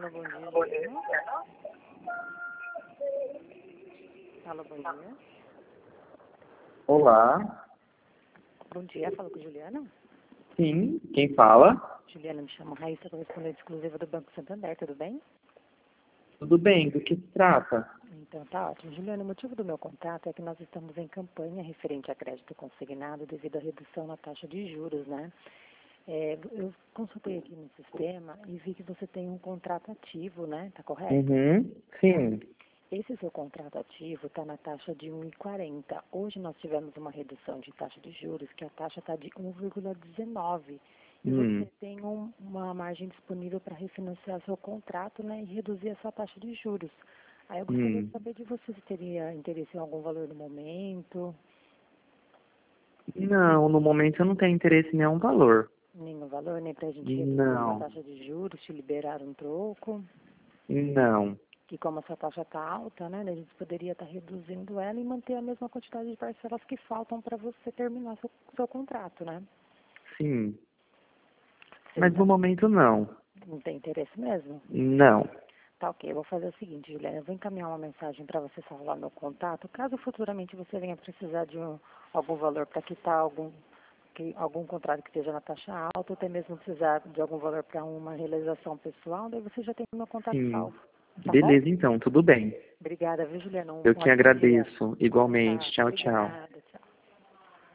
Alô, bom dia, Juliana. Alô, bom dia. Olá, Bom dia, falo com Juliana. sim, quem fala? Juliana, me chamo Raíssa, correspondente exclusiva do Banco Santander, tudo bem? Tudo bem, do que se trata? Então, tá ótimo. Juliana, o motivo do meu contato é que nós estamos em campanha referente a crédito consignado devido à redução na taxa de juros, né? Eu consultei aqui no sistema e vi que você tem um contrato ativo, né? Tá correto? Sim. Esse seu contrato ativo está na taxa de 1,40. Hoje nós tivemos uma redução de taxa de juros, que a taxa está de 1,19. E você tem uma margem disponível para refinanciar seu contrato, né, e reduzir a sua taxa de juros. Aí eu gostaria de saber de você se teria interesse em algum valor no momento, Não, no momento eu não tenho interesse em nenhum valor. nenhum valor, nem para a gente reduzir a sua Não, taxa de juros, te liberar um troco. não. Que como a sua taxa está alta, né, a gente poderia estar reduzindo ela e manter a mesma quantidade de parcelas que faltam para você terminar seu contrato, né? Sim, Você mas no momento não. não tem interesse mesmo? Não. Tá ok, eu vou fazer o seguinte, Juliana, eu vou encaminhar uma mensagem para você salvar meu contato, caso futuramente você venha precisar de algum valor para quitar algum contrato que esteja na taxa alta, ou até mesmo precisar de algum valor para uma realização pessoal, daí você já tem o meu contato Sim. salvo, tá bom? Beleza, então, tudo bem. Obrigada, viu, Juliana? Um Eu que ótimo dia. agradeço. Igualmente. Tá, Tchau, tchau. obrigada, tchau.